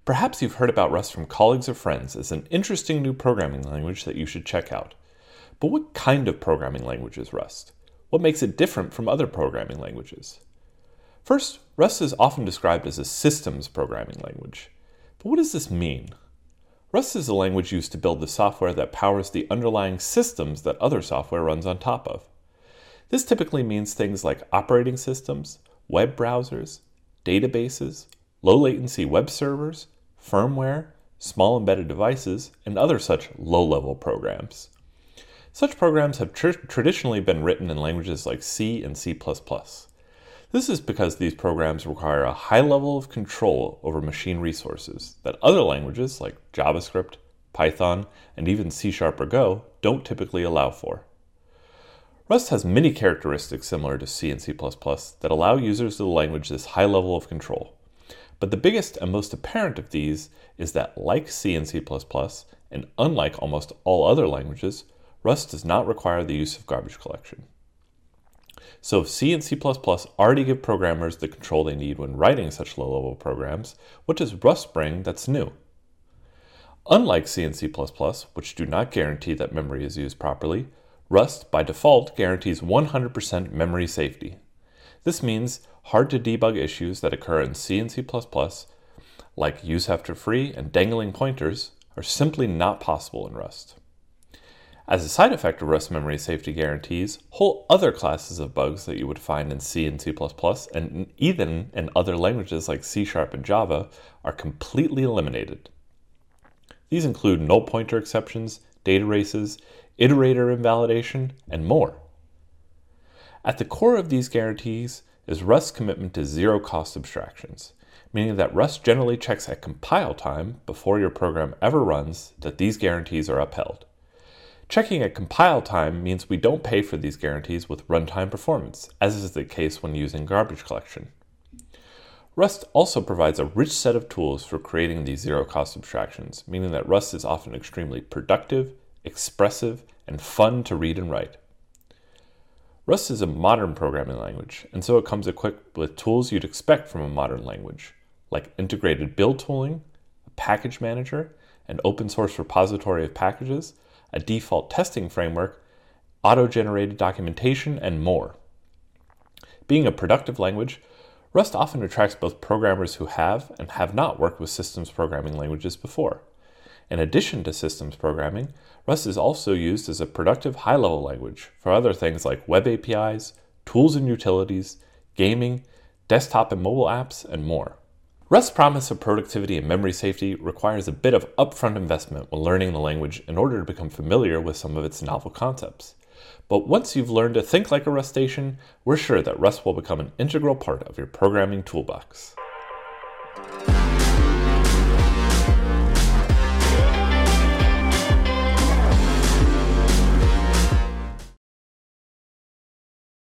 Perhaps you've heard about Rust from colleagues or friends as an interesting new programming language that you should check out. But what kind of programming language is Rust? What makes it different from other programming languages? First, Rust is often described as a systems programming language. But what does this mean? Rust is a language used to build the software that powers the underlying systems that other software runs on top of. This typically means things like operating systems, web browsers, databases, low-latency web servers, firmware, small embedded devices, and other such low-level programs. Such programs have traditionally been written in languages like C and C++. This is because these programs require a high level of control over machine resources that other languages like JavaScript, Python, and even C# or Go don't typically allow for. Rust has many characteristics similar to C and C++ that allow users of the language this high level of control. But the biggest and most apparent of these is that, like C and C++, and unlike almost all other languages, Rust does not require the use of garbage collection. So if C and C++ already give programmers the control they need when writing such low-level programs, what does Rust bring that's new? Unlike C and C++, which do not guarantee that memory is used properly, Rust, by default, guarantees 100% memory safety. This means hard-to-debug issues that occur in C and C++, like use after free and dangling pointers, are simply not possible in Rust. As a side effect of Rust memory safety guarantees, whole other classes of bugs that you would find in C and C++, and even in other languages like C# and Java, are completely eliminated. These include null pointer exceptions, data races, iterator invalidation, and more. At the core of these guarantees is Rust's commitment to zero-cost abstractions, meaning that Rust generally checks at compile time before your program ever runs that these guarantees are upheld. Checking at compile time means we don't pay for these guarantees with runtime performance, as is the case when using garbage collection. Rust also provides a rich set of tools for creating these zero-cost abstractions, meaning that Rust is often extremely productive, expressive, and fun to read and write. Rust is a modern programming language, and so it comes equipped with tools you'd expect from a modern language, like integrated build tooling, a package manager, an open-source repository of packages, a default testing framework, auto-generated documentation, and more. Being a productive language, Rust often attracts both programmers who have and have not worked with systems programming languages before. In addition to systems programming, Rust is also used as a productive high-level language for other things like web APIs, tools and utilities, gaming, desktop and mobile apps, and more. Rust's promise of productivity and memory safety requires a bit of upfront investment when learning the language in order to become familiar with some of its novel concepts. But once you've learned to think like a Rustacean, we're sure that Rust will become an integral part of your programming toolbox.